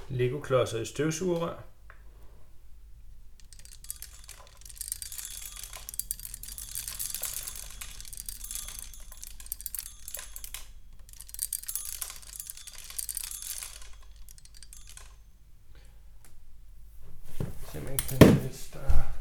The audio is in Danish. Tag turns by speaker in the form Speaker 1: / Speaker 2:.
Speaker 1: Lego-klodser i støvsugerrør. Se om jeg kan finde lidt større.